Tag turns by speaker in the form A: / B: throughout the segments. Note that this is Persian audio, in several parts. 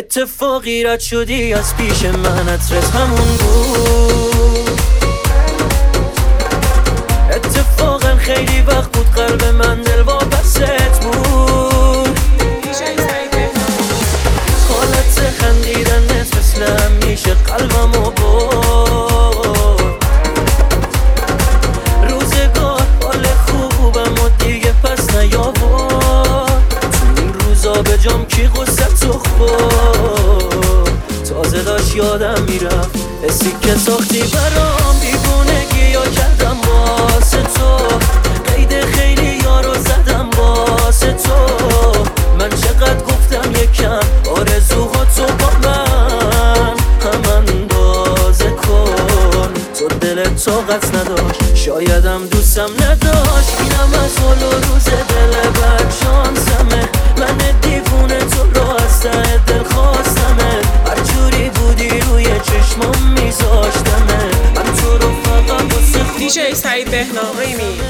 A: اتفاقی رد شدی از پیش من، عطرت همون بود. اتفاقا خیلی وقت بود قلب من دل واپست بود. حالت خندیدنت مثل همیشه قلبمو برد. روزگار حال خوبم و دیگه پس نیاورد. تو این روزا به جام کی غصه‌تو خورد. تازه داشت یادم میرفت حسی که ساختی برام، دیوونگی یا کردم واسه تو. قید خیلی یارو زدم واسه تو. من چقدر گفتم یکم آرزوهاتو با من هم اندازه کن. تو دلت طاقت نداشت، شایدم دوستم نداشت. اینم از حال و روز دل بد شانسمه. من دیوونه تو رو از ته دل خواستمه. هر جوری بودی روی چشمام میذاشتمه. من تو رو فقط واسه خودم.
B: دیجی سعید بهنام ریمی.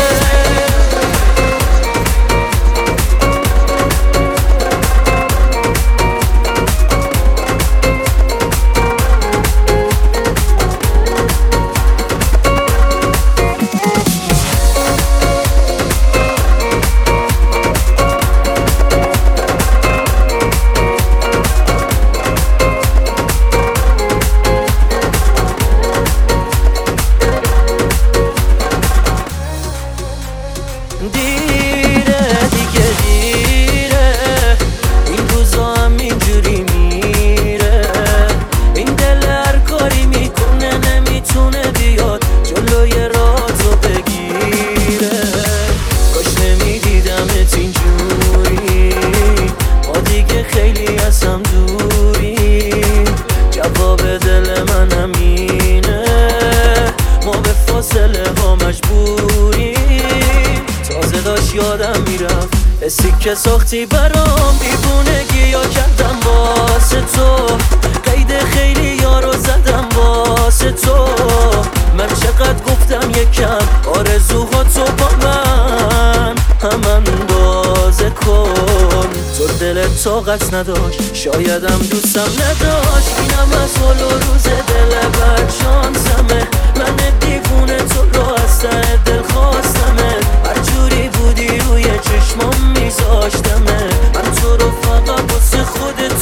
A: دیره دیگه دیره، این روزا هم اینجوری میره. این دل هر کاری میکنه نمیتونه بیاد جلوی رازو بگیره. کاش نمیدیدمت اینجوری، ما دیگه خیلی از هم دوریم. جواب دل من همینه، ما به فاصله ها مجبوریم. تازه داشت یادم میرفت حسی که ساختی برام، دیوونگی یا کردم واسه تو. قید خیلی یارو زدم واسه تو. من چقدر گفتم یکم آرزوهاتو با من هم اندازه کن. تو دلت طاقت نداشت، شایدم دوستم نداشت. اینم از حال و روز دل بد شانسمه. من دیوونه تو رو از ته دل خواستمه. هر جوری بودی روی چشمام میذاشتمه. من تو رو فقط واسه خودت